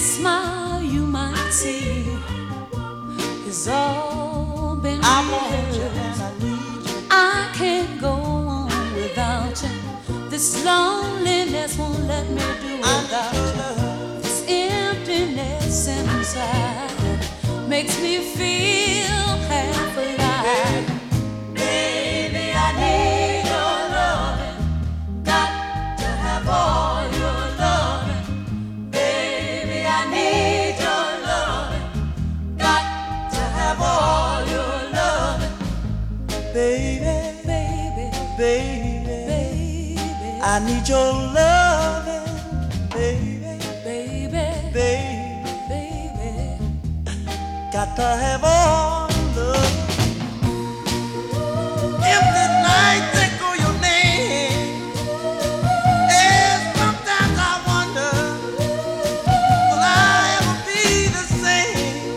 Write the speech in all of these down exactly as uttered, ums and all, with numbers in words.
smile you might see has all been I want you rehearsed. and I need you. I can't go on without you. This loneliness won't let me do without you. This emptiness inside makes me feel half alive. Baby, I need your loving. Got to have all your loving. Baby, I need your loving. Got to have all your loving. Baby, Baby, baby, baby, I need your loving, baby, baby, baby. baby. Got to have all your love. Empty nights echo your name. And sometimes I wonder, will I ever be the same?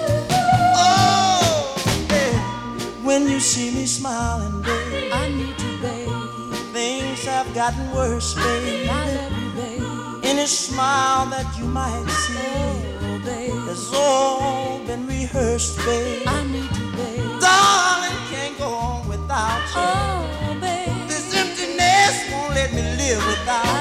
Oh, baby, when you see me smiling, baby, I need you, babe. things have gotten worse, baby. I love you, babe. Any smile that you might see Oh, babe. has all been rehearsed, baby. I need you, babe. Darling, can't go on without you. Oh, babe. This emptiness won't let me live without